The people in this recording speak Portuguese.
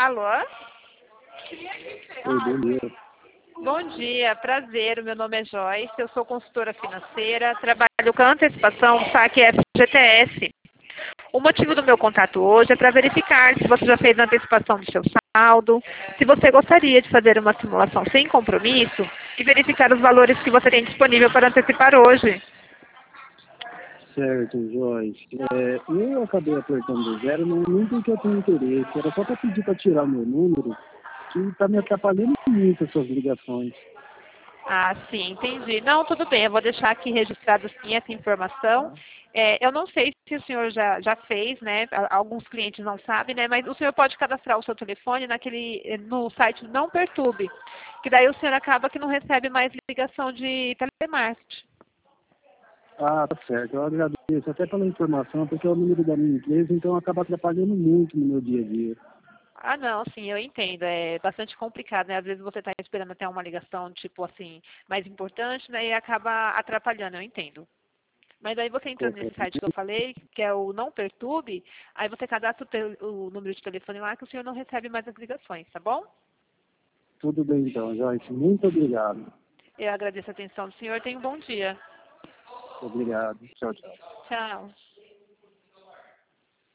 Alô? Oi, bom dia. Bom dia, prazer. O meu nome é Joyce, eu sou consultora financeira, trabalho com antecipação SAC FGTS. O motivo do meu contato hoje é para verificar se você já fez a antecipação do seu saldo, se você gostaria de fazer uma simulação sem compromisso e verificar os valores que você tem disponível para antecipar hoje. Certo, Joyce. Eu acabei apertando zero, não porque eu tenho interesse, era só para pedir para tirar meu número, que está me atrapalhando muito essas ligações. Ah, sim, entendi. Não, tudo bem, eu vou deixar aqui registrado sim essa informação. Tá? Eu não sei se o senhor já fez, né? Alguns clientes não sabem, né? Mas o senhor pode cadastrar o seu telefone no site Não Perturbe, que daí o senhor acaba que não recebe mais ligação de telemarketing. Ah, tá certo. Eu agradeço até pela informação, porque é o número da minha empresa, então acaba atrapalhando muito no meu dia a dia. Ah, não, sim, eu entendo. É bastante complicado, né? Às vezes você está esperando até uma ligação, tipo assim, mais importante, né? E acaba atrapalhando, eu entendo. Mas aí você entrando nesse Correto. site que eu falei, que é o Não Perturbe, aí você cadastra o número de telefone lá que o senhor não recebe mais as ligações, tá bom? Tudo bem então, Joyce. Muito obrigado. Eu agradeço a atenção do senhor. Tenha um bom dia. Obrigado. Tchau, tchau. Tchau.